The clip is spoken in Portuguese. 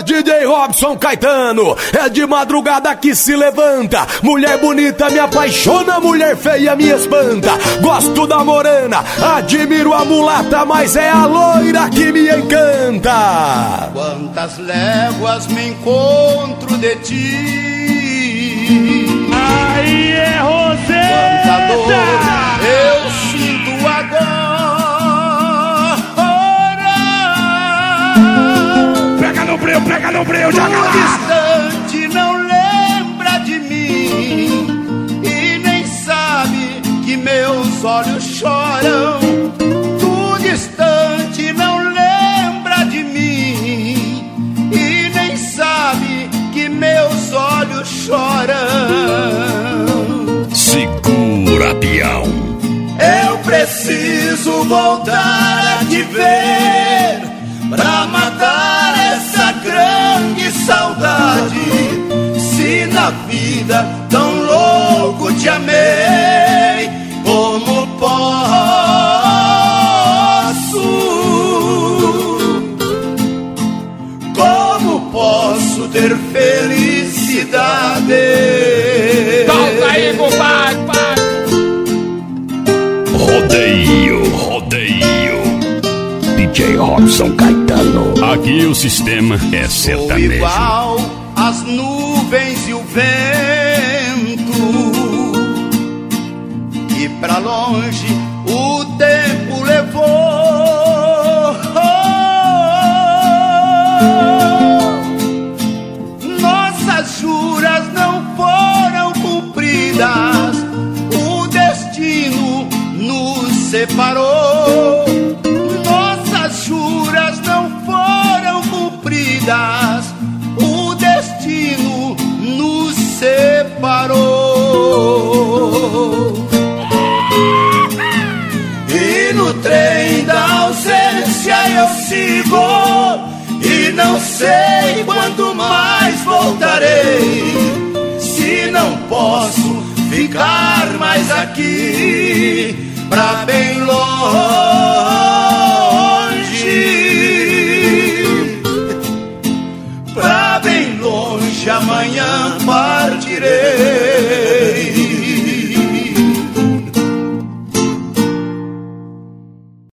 DJ Robson Caetano. É de madrugada que se levanta. Mulher bonita me apaixona, mulher feia me espanta. Gosto da morena, admiro a mulata, mas é a loira que me encanta. Quantas léguas me encontro de ti. Aí é Roseta. Quanta dor eu sinto agora. Pega no breu, joga lá. Distante não lembra de mim e nem sabe que meus olhos choram. Tu distante não lembra de mim e nem sabe que meus olhos choram. Segura, peão. Eu preciso voltar a te ver pra matar essa grande saudade. Se na vida tão louco te amei, como posso ter felicidade? Solta aí, compadre. Rodeio. DJ Robson Caetano. Aqui o sistema é Sou sertanejo. igual as nuvens e o vento, e pra longe o tempo levou. Nossas juras não foram cumpridas, o destino nos separou. Nossas juras não foram cumpridas, o destino nos separou. E no trem da ausência eu sigo, e não sei quando mais voltarei. Se não posso ficar mais aqui, pra bem longe, pra bem longe, amanhã para